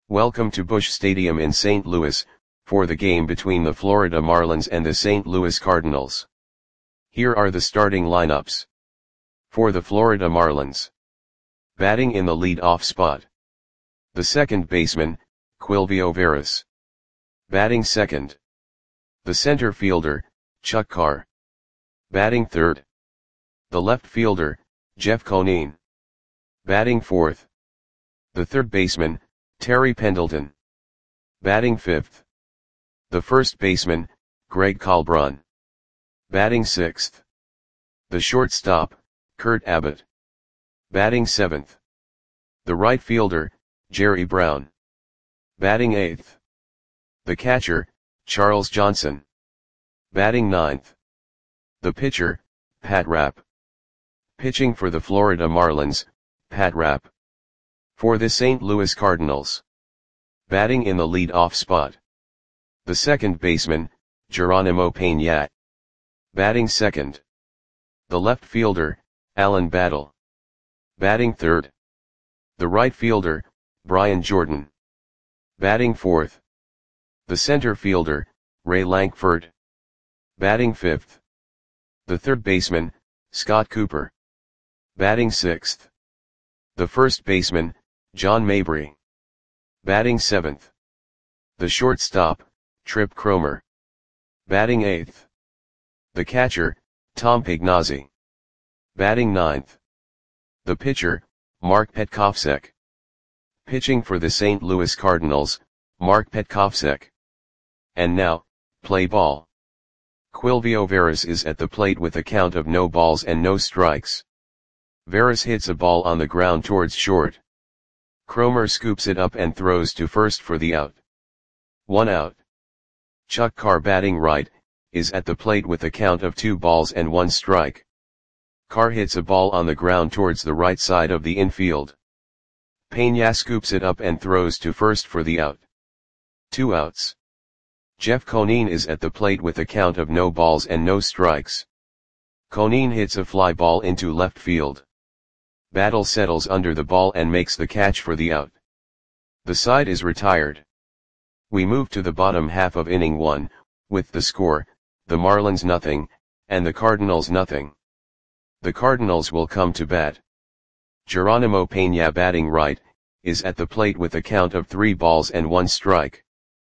Welcome to Busch Stadium in St. Louis, for the game between the Florida Marlins and the St. Louis Cardinals. Here are the starting lineups. For the Florida Marlins. Batting in the lead-off spot. The second baseman, Quilvio Veras. Batting second. The center fielder, Chuck Carr. Batting third. The left fielder, Jeff Conine. Batting fourth. The third baseman, Terry Pendleton. Batting fifth. The first baseman, Greg Kalbrun. Batting sixth. The shortstop, Kurt Abbott. Batting seventh. The right fielder, Jerry Brown. Batting eighth. The catcher, Charles Johnson. Batting ninth. The pitcher, Pat Rapp. Pitching for the Florida Marlins, Pat Rapp. For the St. Louis Cardinals. Batting in the lead-off spot. The second baseman, Geronimo Peña. Batting second. The left fielder, Alan Battle. Batting third. The right fielder, Brian Jordan. Batting fourth. The center fielder, Ray Lankford. Batting fifth. The third baseman, Scott Cooper. Batting sixth. The first baseman, John Mabry. Batting seventh. The shortstop, Trip Cromer. Batting eighth. The catcher, Tom Pignazzi. Batting ninth. The pitcher, Mark Petkovsek. Pitching for the St. Louis Cardinals, Mark Petkovsek. And now, play ball. Quilvio Veras is at the plate with a count of no balls and no strikes. Veras hits a ball on the ground towards short. Cromer scoops it up and throws to first for the out. 1 out. Chuck Carr, batting right, is at the plate with a count of 2 balls and 1 strike. Carr hits a ball on the ground towards the right side of the infield. Peña scoops it up and throws to first for the out. 2 outs. Jeff Conine is at the plate with a count of no balls and no strikes. Conine hits a fly ball into left field. Battle settles under the ball and makes the catch for the out. The side is retired. We move to the bottom half of inning 1, with the score, the Marlins 0, and the Cardinals 0. The Cardinals will come to bat. Geronimo Peña, batting right, is at the plate with a count of 3 balls and 1 strike.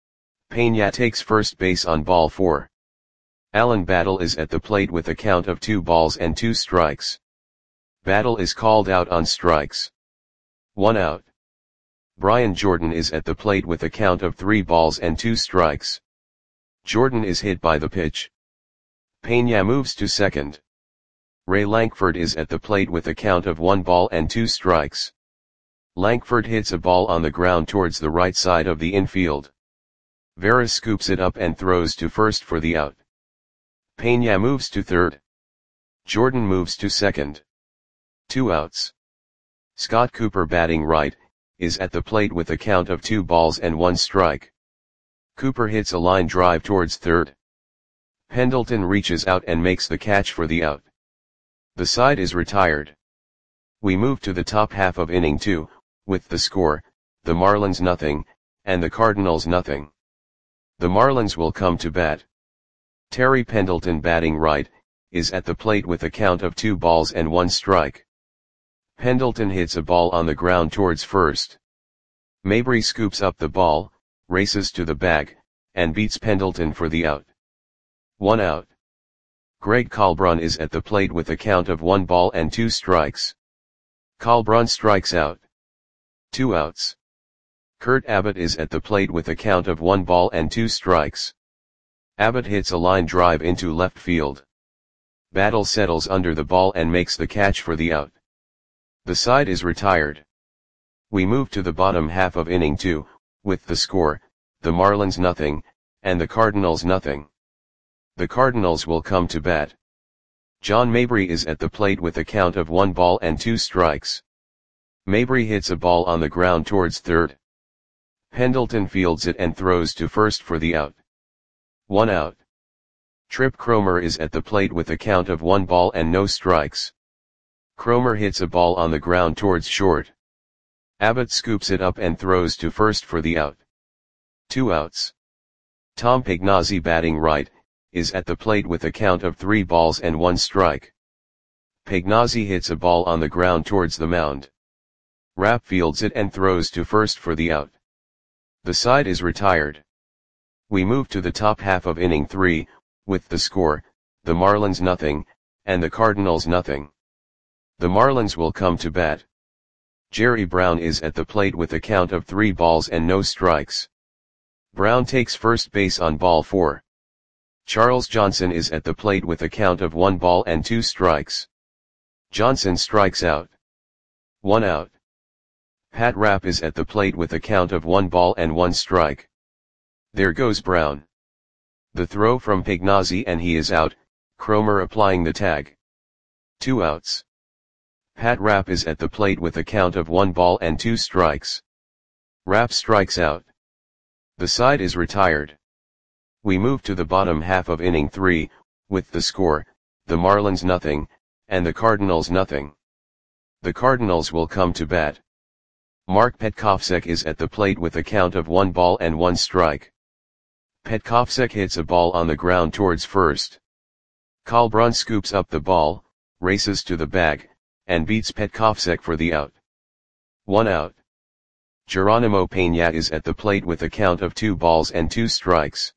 Peña takes first base on ball 4. Alan Battle is at the plate with a count of 2 balls and 2 strikes. Battle is called out on strikes. 1 out. Brian Jordan is at the plate with a count of 3 balls and 2 strikes. Jordan is hit by the pitch. Peña moves to second. Ray Lankford is at the plate with a count of 1 ball and 2 strikes. Lankford hits a ball on the ground towards the right side of the infield. Veras scoops it up and throws to first for the out. Peña moves to third. Jordan moves to second. 2 outs. Scott Cooper, batting right, is at the plate with a count of 2 balls and 1 strike. Cooper hits a line drive towards third. Pendleton reaches out and makes the catch for the out. The side is retired. We move to the top half of inning 2, with the score, the Marlins 0, and the Cardinals 0. The Marlins will come to bat. Terry Pendleton, batting right, is at the plate with a count of 2 balls and 1 strike. Pendleton hits a ball on the ground towards first. Mabry scoops up the ball, races to the bag, and beats Pendleton for the out. 1 out. Greg Kalbrun is at the plate with a count of 1 ball and 2 strikes. Kalbrun strikes out. 2 outs. Kurt Abbott is at the plate with a count of 1 ball and 2 strikes. Abbott hits a line drive into left field. Battle settles under the ball and makes the catch for the out. The side is retired. We move to the bottom half of inning 2, with the score, the Marlins 0, and the Cardinals 0. The Cardinals will come to bat. John Mabry is at the plate with a count of 1 ball and 2 strikes. Mabry hits a ball on the ground towards third. Pendleton fields it and throws to first for the out. 1 out. Trip Cromer is at the plate with a count of 1 ball and no strikes. Cromer hits a ball on the ground towards short. Abbott scoops it up and throws to first for the out. 2 outs. Tom Pagnozzi, batting right, is at the plate with a count of 3 balls and 1 strike. Pagnozzi hits a ball on the ground towards the mound. Rapp fields it and throws to first for the out. The side is retired. We move to the top half of inning 3, with the score, the Marlins nothing, and the Cardinals nothing. The Marlins will come to bat. Jerry Brown is at the plate with a count of 3 balls and no strikes. Brown takes first base on ball 4. Charles Johnson is at the plate with a count of 1 ball and 2 strikes. Johnson strikes out. 1 out. Pat Rapp is at the plate with a count of 1 ball and 1 strike. There goes Brown. The throw from Pagnozzi and he is out, Cromer applying the tag. 2 outs. Pat Rapp is at the plate with a count of 1 ball and 2 strikes. Rapp strikes out. The side is retired. We move to the bottom half of inning 3, with the score, the Marlins nothing, and the Cardinals nothing. The Cardinals will come to bat. Mark Petkovsek is at the plate with a count of 1 ball and 1 strike. Petkovsek hits a ball on the ground towards first. Kalbrun scoops up the ball, races to the bag, and beats Petkovsek for the out. 1 out. Geronimo Peña is at the plate with a count of 2 balls and 2 strikes.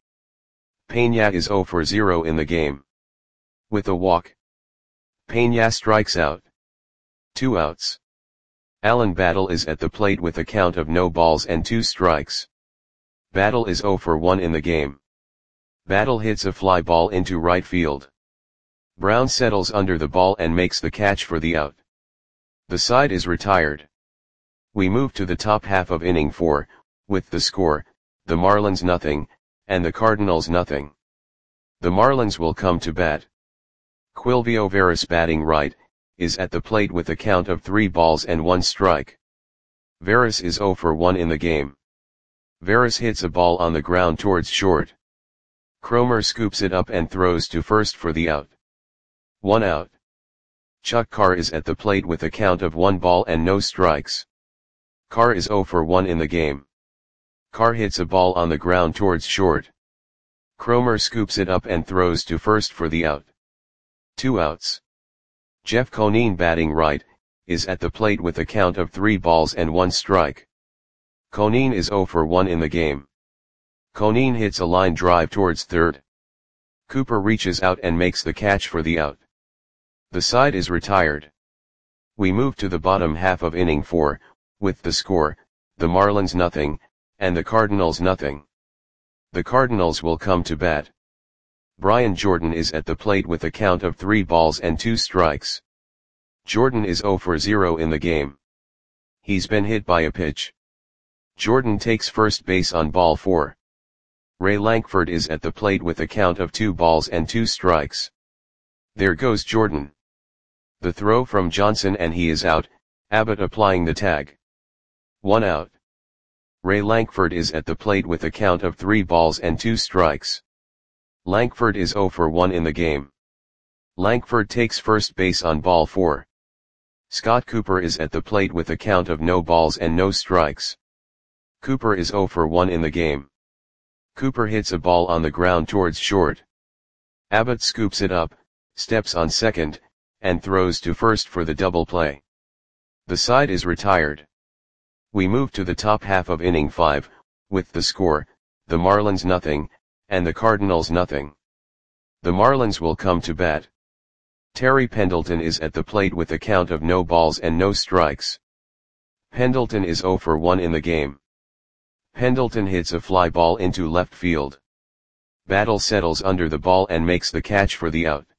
Peña is 0 for 0 in the game. With a walk, Peña strikes out. 2 outs. Alan Battle is at the plate with a count of no balls and 2 strikes. Battle is 0 for 1 in the game. Battle hits a fly ball into right field. Brown settles under the ball and makes the catch for the out. The side is retired. We move to the top half of inning 4, with the score, the Marlins nothing, and the Cardinals nothing. The Marlins will come to bat. Quilvio Veras, batting right, is at the plate with a count of 3 balls and 1 strike. Veras is 0 for 1 in the game. Veras hits a ball on the ground towards short. Cromer scoops it up and throws to first for the out. 1 out. Chuck Carr is at the plate with a count of 1 ball and no strikes. Carr is 0 for 1 in the game. Carr hits a ball on the ground towards short. Cromer scoops it up and throws to first for the out. 2 outs. Jeff Conine, batting right, is at the plate with a count of 3 balls and 1 strike. Conine is 0 for 1 in the game. Conine hits a line drive towards third. Cooper reaches out and makes the catch for the out. The side is retired. We move to the bottom half of inning 4, with the score, the Marlins nothing, and the Cardinals nothing. The Cardinals will come to bat. Brian Jordan is at the plate with a count of 3 balls and 2 strikes. Jordan is 0 for 0 in the game. He's been hit by a pitch. Jordan takes first base on ball 4. Ray Lankford is at the plate with a count of 2 balls and 2 strikes. There goes Jordan. The throw from Johnson and he is out, Abbott applying the tag. 1 out. Ray Lankford is at the plate with a count of 3 balls and 2 strikes. Lankford is 0 for 1 in the game. Lankford takes first base on ball 4. Scott Cooper is at the plate with a count of no balls and no strikes. Cooper is 0 for 1 in the game. Cooper hits a ball on the ground towards short. Abbott scoops it up, steps on second, and throws to first for the double play. The side is retired. We move to the top half of inning 5, with the score, the Marlins nothing, and the Cardinals nothing. The Marlins will come to bat. Terry Pendleton is at the plate with a count of no balls and no strikes. Pendleton is 0 for 1 in the game. Pendleton hits a fly ball into left field. Battle settles under the ball and makes the catch for the out.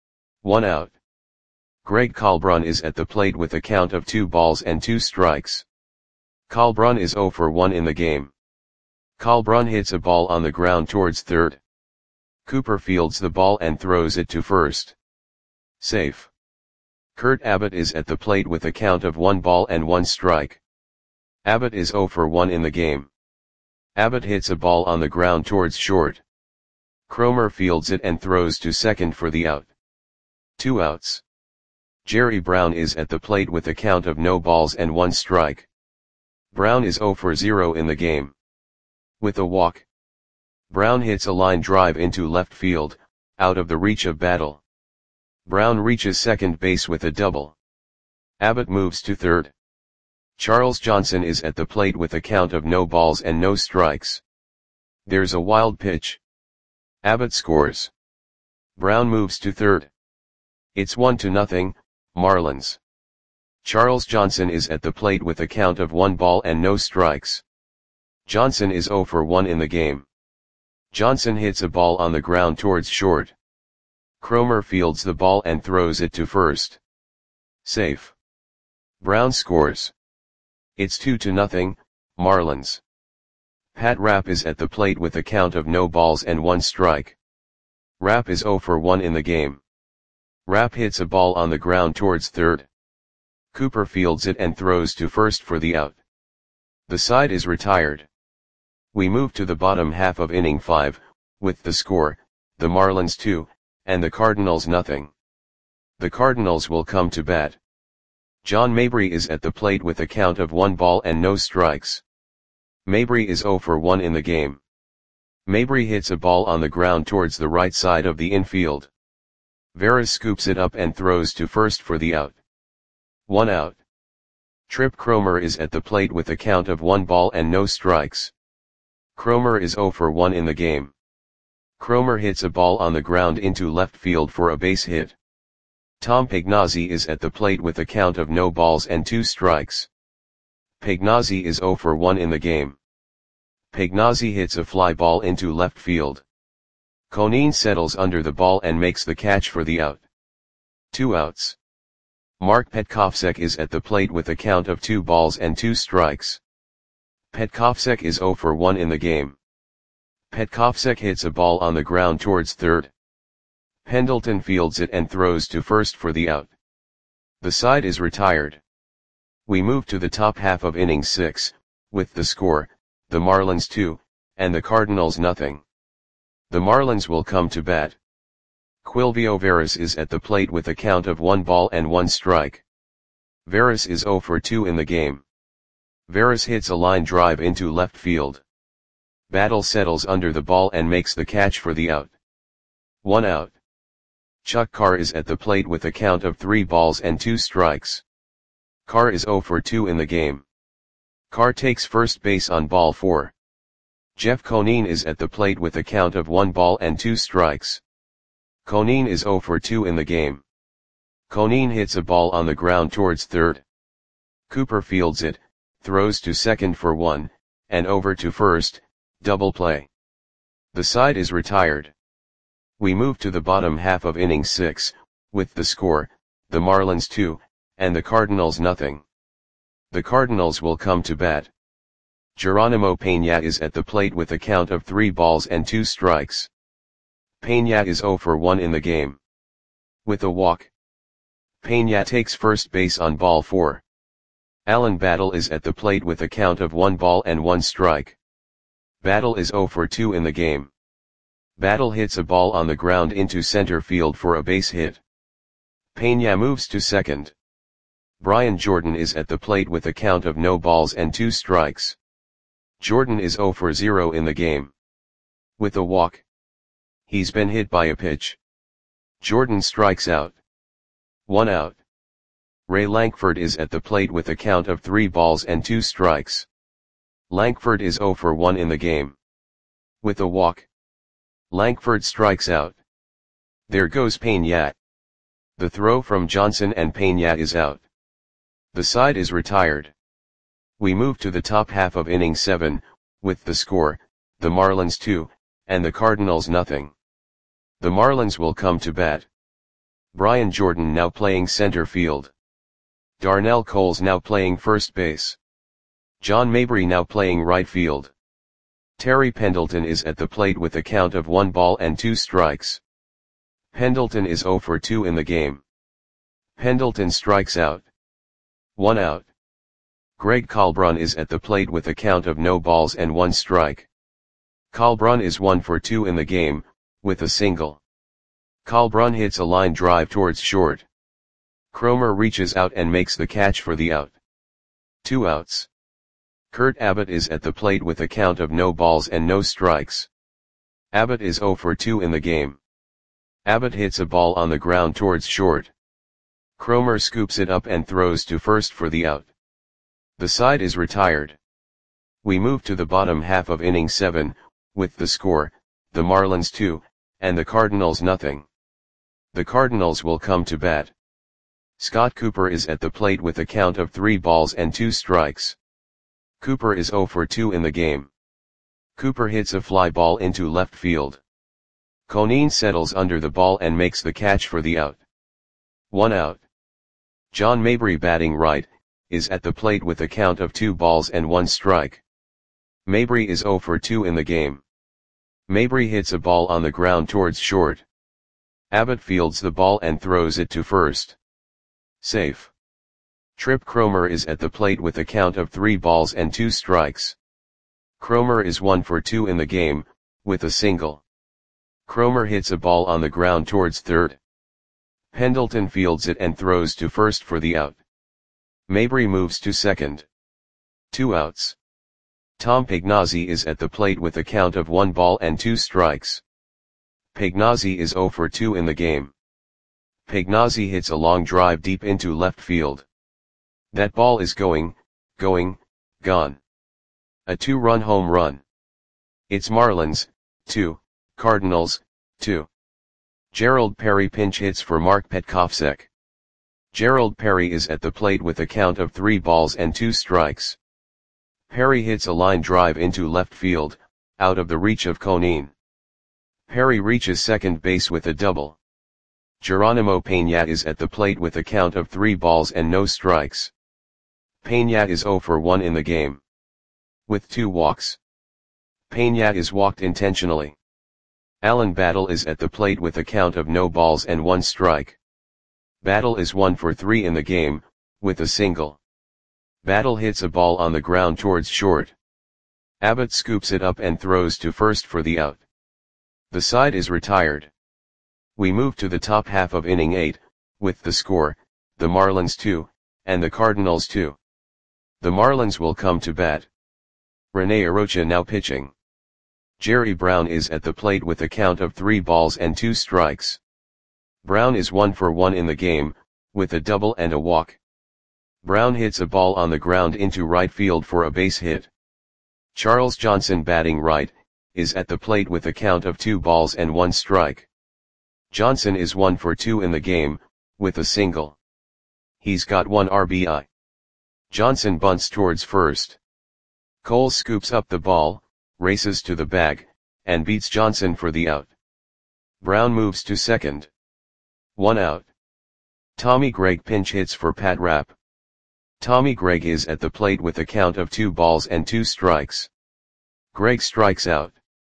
1 out. Greg Kalbrun is at the plate with a count of 2 balls and 2 strikes. Kalbrun is 0 for 1 in the game. Kalbrun hits a ball on the ground towards third. Cooper fields the ball and throws it to first. Safe. Kurt Abbott is at the plate with a count of 1 ball and 1 strike. Abbott is 0 for 1 in the game. Abbott hits a ball on the ground towards short. Cromer fields it and throws to second for the out. 2 outs. Jerry Brown is at the plate with a count of no balls and 1 strike. Brown is 0 for 0 in the game. With a walk, Brown hits a line drive into left field, out of the reach of Battle. Brown reaches second base with a double. Abbott moves to third. Charles Johnson is at the plate with a count of no balls and no strikes. There's a wild pitch. Abbott scores. Brown moves to third. It's 1-0, Marlins. Charles Johnson is at the plate with a count of 1 ball and no strikes. Johnson is 0 for 1 in the game. Johnson hits a ball on the ground towards short. Cromer fields the ball and throws it to first. Safe. Brown scores. It's 2-0, Marlins. Pat Rapp is at the plate with a count of no balls and 1 strike. Rapp is 0 for 1 in the game. Rapp hits a ball on the ground towards third. Cooper fields it and throws to first for the out. The side is retired. We move to the bottom half of inning 5, with the score, the Marlins 2, and the Cardinals nothing. The Cardinals will come to bat. John Mabry is at the plate with a count of 1 ball and no strikes. Mabry is 0 for 1 in the game. Mabry hits a ball on the ground towards the right side of the infield. Veras scoops it up and throws to first for the out. 1 out. Trip Cromer is at the plate with a count of 1 ball and no strikes. Cromer is 0 for 1 in the game. Cromer hits a ball on the ground into left field for a base hit. Tom Pagnozzi is at the plate with a count of no balls and 2 strikes. Pagnozzi is 0 for 1 in the game. Pagnozzi hits a fly ball into left field. Conine settles under the ball and makes the catch for the out. 2 outs. Mark Petkovsek is at the plate with a count of 2 balls and 2 strikes. Petkovsek is 0 for 1 in the game. Petkovsek hits a ball on the ground towards third. Pendleton fields it and throws to first for the out. The side is retired. We move to the top half of inning 6, with the score, the Marlins 2, and the Cardinals nothing. The Marlins will come to bat. Quilvio Veras is at the plate with a count of 1 ball and 1 strike. Veras is 0 for 2 in the game. Veras hits a line drive into left field. Battle settles under the ball and makes the catch for the out. 1 out. Chuck Carr is at the plate with a count of 3 balls and 2 strikes. Carr is 0 for 2 in the game. Carr takes first base on ball 4. Jeff Conine is at the plate with a count of 1 ball and 2 strikes. Conine is 0 for 2 in the game. Conine hits a ball on the ground towards third. Cooper fields it, throws to second for 1, and over to first, double play. The side is retired. We move to the bottom half of inning 6, with the score, the Marlins 2, and the Cardinals nothing. The Cardinals will come to bat. Geronimo Peña is at the plate with a count of 3 balls and 2 strikes. Peña is 0 for 1 in the game. With a walk, Peña takes first base on ball 4. Alan Battle is at the plate with a count of 1 ball and 1 strike. Battle is 0 for 2 in the game. Battle hits a ball on the ground into center field for a base hit. Peña moves to second. Brian Jordan is at the plate with a count of no balls and 2 strikes. Jordan is 0 for 0 in the game. With a walk, he's been hit by a pitch. Jordan strikes out. 1 out. Ray Lankford is at the plate with a count of 3 balls and 2 strikes. Lankford is 0 for 1 in the game. With a walk, Lankford strikes out. There goes Peña. The throw from Johnson and Peña is out. The side is retired. We move to the top half of inning 7, with the score, the Marlins 2, and the Cardinals nothing. The Marlins will come to bat. Brian Jordan now playing center field. Darnell Coles now playing first base. John Mabry now playing right field. Terry Pendleton is at the plate with a count of 1 ball and 2 strikes. Pendleton is 0 for 2 in the game. Pendleton strikes out. 1 out. Greg Kalbrun is at the plate with a count of no balls and 1 strike. Kalbrun is 1 for 2 in the game, with a single. Kalbrun hits a line drive towards short. Cromer reaches out and makes the catch for the out. 2 outs. Kurt Abbott is at the plate with a count of no balls and no strikes. Abbott is 0 for 2 in the game. Abbott hits a ball on the ground towards short. Cromer scoops it up and throws to first for the out. The side is retired. We move to the bottom half of inning 7, with the score, the Marlins 2, and the Cardinals nothing. The Cardinals will come to bat. Scott Cooper is at the plate with a count of 3 balls and 2 strikes. Cooper is 0 for 2 in the game. Cooper hits a fly ball into left field. Conine settles under the ball and makes the catch for the out. 1 out. John Mabry, batting right, is at the plate with a count of 2 balls and 1 strike. Mabry is 0 for 2 in the game. Mabry hits a ball on the ground towards short. Abbott fields the ball and throws it to first. Safe. Trip Cromer is at the plate with a count of 3 balls and 2 strikes. Cromer is 1 for 2 in the game, with a single. Cromer hits a ball on the ground towards third. Pendleton fields it and throws to first for the out. Mabry moves to second. 2 outs. Tom Pagnozzi is at the plate with a count of 1 ball and 2 strikes. Pagnozzi is 0 for 2 in the game. Pagnozzi hits a long drive deep into left field. That ball is gone. A 2-run home run. It's Marlins, 2, Cardinals, 2. Gerald Perry pinch hits for Mark Petkovsek. Gerald Perry is at the plate with a count of 3 balls and 2 strikes. Perry hits a line drive into left field, out of the reach of Conine. Perry reaches second base with a double. Geronimo Peña is at the plate with a count of 3 balls and no strikes. Peña is 0 for 1 in the game. With 2 walks. Peña is walked intentionally. Alan Battle is at the plate with a count of no balls and 1 strike. Battle is 1 for 3 in the game, with a single. Battle hits a ball on the ground towards short. Abbott scoops it up and throws to first for the out. The side is retired. We move to the top half of inning 8, with the score, the Marlins 2, and the Cardinals 2. The Marlins will come to bat. Rene Arocha now pitching. Jerry Brown is at the plate with a count of 3 balls and 2 strikes. Brown is 1 for 1 in the game, with a double and a walk. Brown hits a ball on the ground into right field for a base hit. Charles Johnson, batting right, is at the plate with a count of 2 balls and 1 strike. Johnson is 1 for 2 in the game, with a single. He's got 1 RBI. Johnson bunts towards first. Cole scoops up the ball, races to the bag, and beats Johnson for the out. Brown moves to second. 1 out. Tommy Gregg pinch hits for Pat Rapp. Tommy Gregg is at the plate with a count of 2 balls and 2 strikes. Gregg strikes out.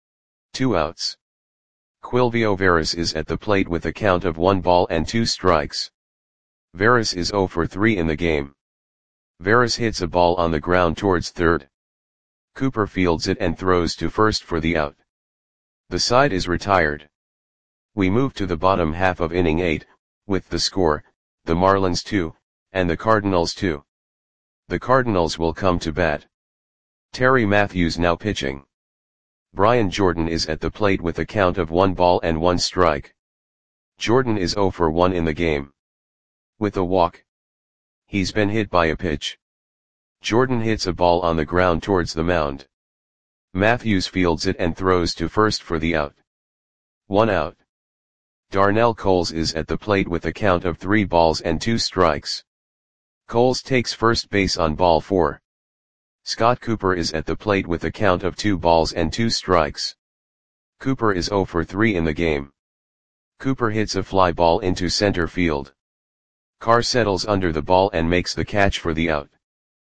2 outs. Quilvio Veras is at the plate with a count of 1 ball and 2 strikes. Veras is 0 for 3 in the game. Veras hits a ball on the ground towards third. Cooper fields it and throws to first for the out. The side is retired. We move to the bottom half of inning 8, with the score, the Marlins 2, and the Cardinals 2. The Cardinals will come to bat. Terry Matthews now pitching. Brian Jordan is at the plate with a count of 1 ball and 1 strike. Jordan is 0 for 1 in the game. With a walk. He's been hit by a pitch. Jordan hits a ball on the ground towards the mound. Matthews fields it and throws to first for the out. 1 out. Darnell Coles is at the plate with a count of 3 balls and 2 strikes. Coles takes first base on ball 4. Scott Cooper is at the plate with a count of 2 balls and 2 strikes. Cooper is 0 for 3 in the game. Cooper hits a fly ball into center field. Carr settles under the ball and makes the catch for the out.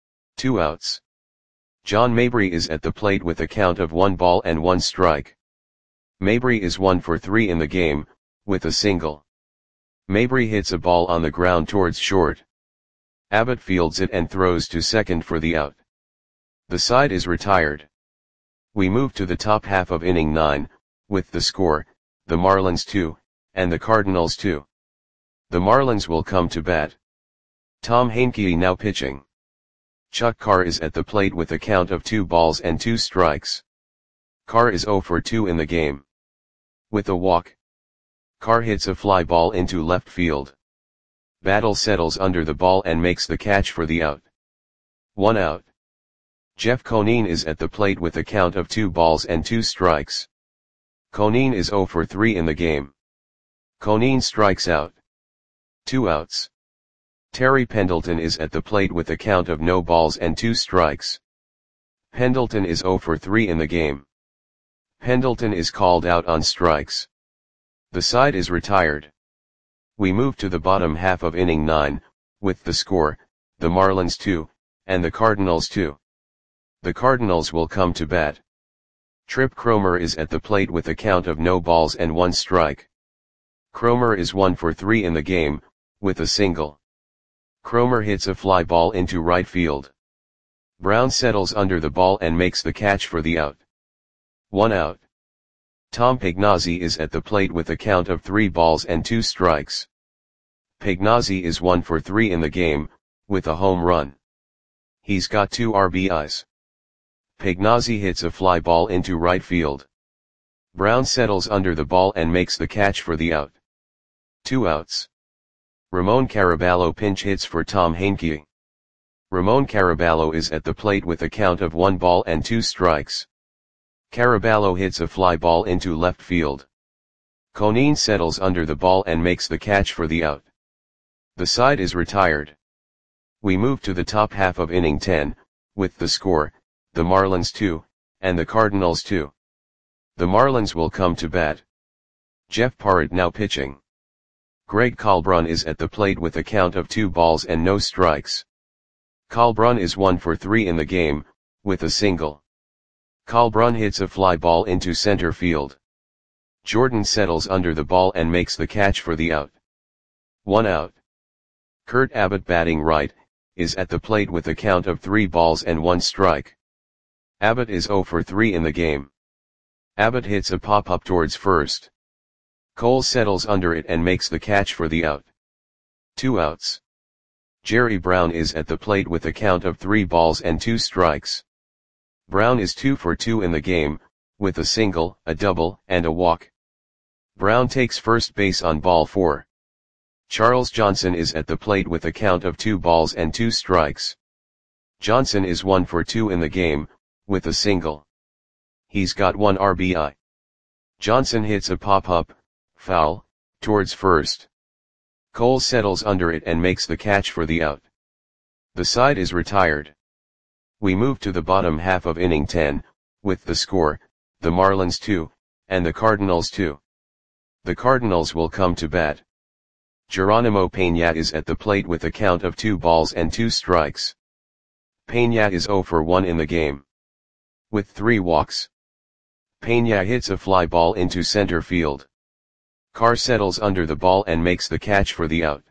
2 outs. John Mabry is at the plate with a count of 1 ball and 1 strike. Mabry is 1 for 3 in the game, with a single. Mabry hits a ball on the ground towards short. Abbott fields it and throws to second for the out. The side is retired. We move to the top half of inning 9, with the score, the Marlins 2, and the Cardinals 2. The Marlins will come to bat. Tom Heincke now pitching. Chuck Carr is at the plate with a count of 2 balls and 2 strikes. Carr is 0 for 2 in the game. With a walk, Carr hits a fly ball into left field. Battle settles under the ball and makes the catch for the out. 1 out. Jeff Conine is at the plate with a count of 2 balls and 2 strikes. Conine is 0 for 3 in the game. Conine strikes out. 2 outs. Terry Pendleton is at the plate with a count of no balls and 2 strikes. Pendleton is 0 for 3 in the game. Pendleton is called out on strikes. The side is retired. We move to the bottom half of inning 9, with the score, the Marlins 2, and the Cardinals 2. The Cardinals will come to bat. Trip Cromer is at the plate with a count of no balls and 1 strike. Cromer is 1 for 3 in the game, with a single. Cromer hits a fly ball into right field. Brown settles under the ball and makes the catch for the out. 1 out. Tom Pagnozzi is at the plate with a count of 3 balls and 2 strikes. Pagnozzi is 1 for 3 in the game, with a home run. He's got 2 RBIs. Pagnozzi hits a fly ball into right field. Brown settles under the ball and makes the catch for the out. 2 outs. Ramon Caraballo pinch hits for Tom Heinke. Ramon Caraballo is at the plate with a count of 1 ball and 2 strikes. Caraballo hits a fly ball into left field. Conine settles under the ball and makes the catch for the out. The side is retired. We move to the top half of inning 10, with the score, the Marlins 2, and the Cardinals 2. The Marlins will come to bat. Jeff Parrott now pitching. Greg Kalbrun is at the plate with a count of 2 balls and no strikes. Kalbrun is 1 for 3 in the game, with a single. Kalbrun hits a fly ball into center field. Jordan settles under the ball and makes the catch for the out. 1 out. Kurt Abbott batting right, is at the plate with a count of 3 balls and 1 strike. Abbott is 0 for 3 in the game. Abbott hits a pop-up towards first. Cole settles under it and makes the catch for the out. 2 outs. Jerry Brown is at the plate with a count of 3 balls and 2 strikes. Brown is 2 for 2 in the game, with a single, a double, and a walk. Brown takes first base on ball 4. Charles Johnson is at the plate with a count of 2 balls and 2 strikes. Johnson is 1 for 2 in the game, with a single. He's got 1 RBI. Johnson hits a pop-up, foul, towards first. Cole settles under it and makes the catch for the out. The side is retired. We move to the bottom half of inning 10, with the score, the Marlins 2, and the Cardinals 2. The Cardinals will come to bat. Geronimo Peña is at the plate with a count of 2 balls and 2 strikes. Peña is 0 for 1 in the game. With 3 walks. Peña hits a fly ball into center field. Carr settles under the ball and makes the catch for the out.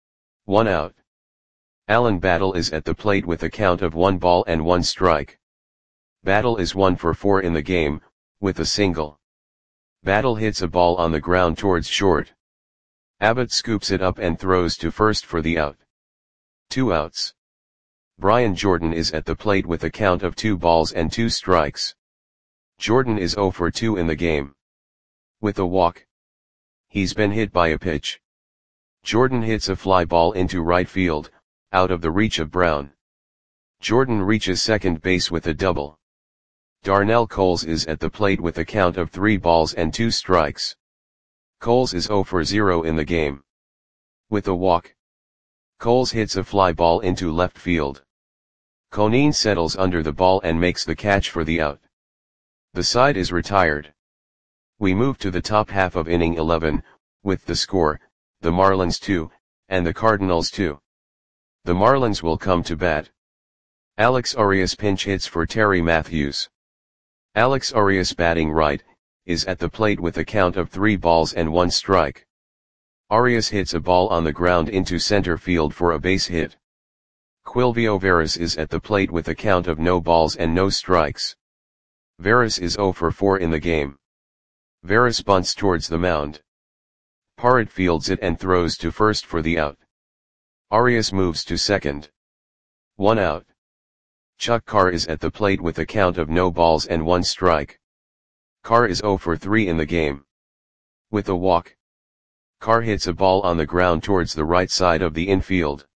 1 out. Alan Battle is at the plate with a count of 1 ball and 1 strike. Battle is 1 for 4 in the game, with a single. Battle hits a ball on the ground towards short. Abbott scoops it up and throws to first for the out. 2 outs. Brian Jordan is at the plate with a count of 2 balls and 2 strikes. Jordan is 0 for 2 in the game. With a walk. He's been hit by a pitch. Jordan hits a fly ball into right field, out of the reach of Brown. Jordan reaches second base with a double. Darnell Coles is at the plate with a count of 3 balls and 2 strikes. Coles is 0 for 0 in the game. With a walk. Coles hits a fly ball into left field. Conine settles under the ball and makes the catch for the out. The side is retired. We move to the top half of inning 11, with the score, the Marlins 2, and the Cardinals 2. The Marlins will come to bat. Alex Arias pinch hits for Terry Matthews. Alex Arias batting right, is at the plate with a count of 3 balls and 1 strike. Arias hits a ball on the ground into center field for a base hit. Quilvio Veras is at the plate with a count of no balls and no strikes. Veras is 0 for 4 in the game. Veras bunts towards the mound. Parrott fields it and throws to first for the out. Arias moves to second. 1 out. Chuck Carr is at the plate with a count of no balls and 1 strike. Carr is 0 for 3 in the game. With a walk, Carr hits a ball on the ground towards the right side of the infield.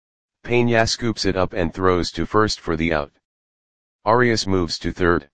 Peña scoops it up and throws to first for the out. Arias moves to third.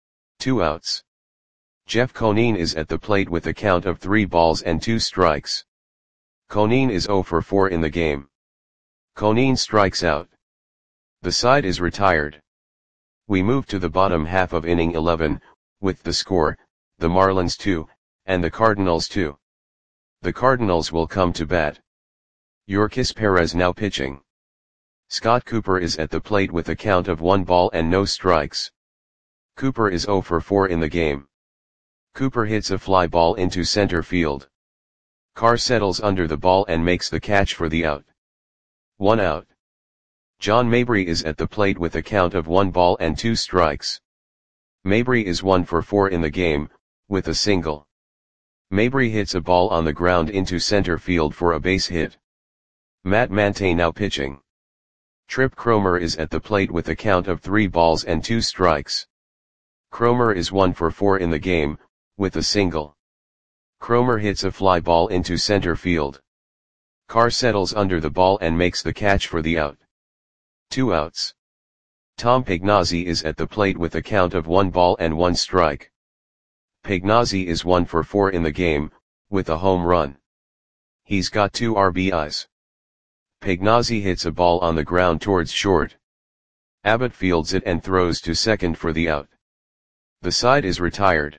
2 outs. Jeff Conine is at the plate with a count of 3 balls and 2 strikes. Conine is 0 for 4 in the game. Conine strikes out. The side is retired. We move to the bottom half of inning 11, with the score, the Marlins 2, and the Cardinals 2. The Cardinals will come to bat. Yorkis Perez now pitching. Scott Cooper is at the plate with a count of 1 ball and no strikes. Cooper is 0 for 4 in the game. Cooper hits a fly ball into center field. Carr settles under the ball and makes the catch for the out. 1 out. John Mabry is at the plate with a count of 1 ball and 2 strikes. Mabry is 1 for 4 in the game, with a single. Mabry hits a ball on the ground into center field for a base hit. Matt Mante now pitching. Trip Cromer is at the plate with a count of 3 balls and 2 strikes. Cromer is 1 for 4 in the game, with a single. Cromer hits a fly ball into center field. Carr settles under the ball and makes the catch for the out. 2 outs. Tom Pagnozzi is at the plate with a count of 1 ball and 1 strike. Pagnozzi is 1 for 4 in the game, with a home run. He's got 2 RBIs. Pagnozzi hits a ball on the ground towards short. Abbott fields it and throws to second for the out. The side is retired.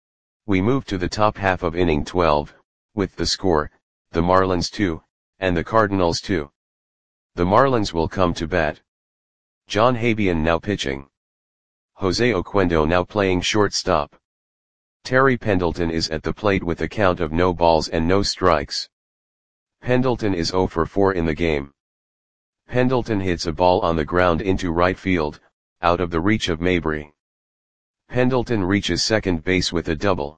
We move to the top half of inning 12, with the score, the Marlins 2, and the Cardinals 2. The Marlins will come to bat. John Habian now pitching. Jose Oquendo now playing shortstop. Terry Pendleton is at the plate with a count of no balls and no strikes. Pendleton is 0 for 4 in the game. Pendleton hits a ball on the ground into right field, out of the reach of Mabry. Pendleton reaches second base with a double.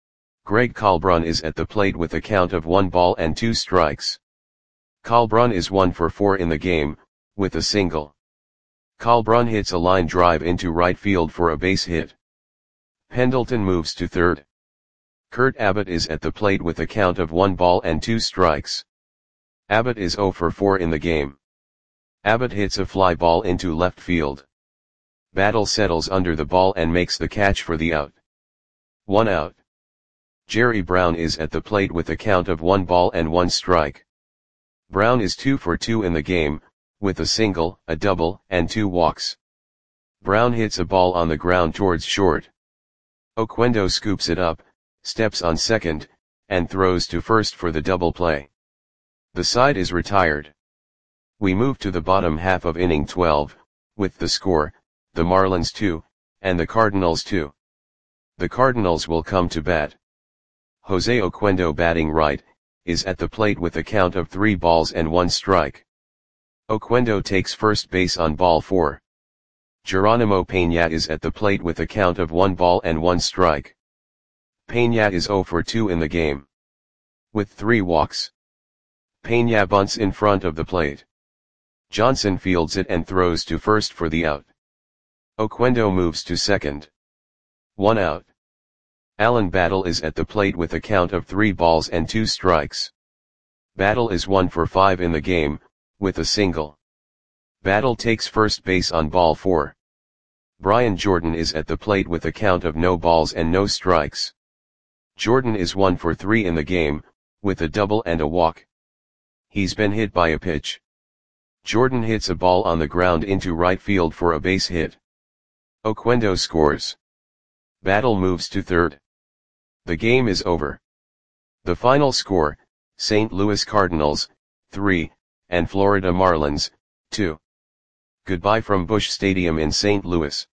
Greg Colbrun is at the plate with a count of 1 ball and 2 strikes. Colbrun is 1 for 4 in the game, with a single. Colbrun hits a line drive into right field for a base hit. Pendleton moves to third. Kurt Abbott is at the plate with a count of 1 ball and 2 strikes. Abbott is 0 for 4 in the game. Abbott hits a fly ball into left field. Battle settles under the ball and makes the catch for the out. 1 out. Jerry Brown is at the plate with a count of 1 ball and 1 strike. Brown is 2 for 2 in the game, with a single, a double, and 2 walks. Brown hits a ball on the ground towards short. Oquendo scoops it up, steps on second, and throws to first for the double play. The side is retired. We move to the bottom half of inning 12, with the score, the Marlins 2, and the Cardinals 2. The Cardinals will come to bat. Jose Oquendo batting right, is at the plate with a count of 3 balls and 1 strike. Oquendo takes first base on ball 4. Geronimo Peña is at the plate with a count of 1 ball and 1 strike. Peña is 0 for 2 in the game. With 3 walks. Peña bunts in front of the plate. Johnson fields it and throws to first for the out. Oquendo moves to second. 1 out. Alan Battle is at the plate with a count of 3 balls and 2 strikes. Battle is 1 for 5 in the game, with a single. Battle takes first base on ball 4. Brian Jordan is at the plate with a count of no balls and no strikes. Jordan is 1 for 3 in the game, with a double and a walk. He's been hit by a pitch. Jordan hits a ball on the ground into right field for a base hit. Oquendo scores. Battle moves to third. The game is over. The final score, St. Louis Cardinals, 3, and Florida Marlins, 2. Goodbye from Busch Stadium in St. Louis.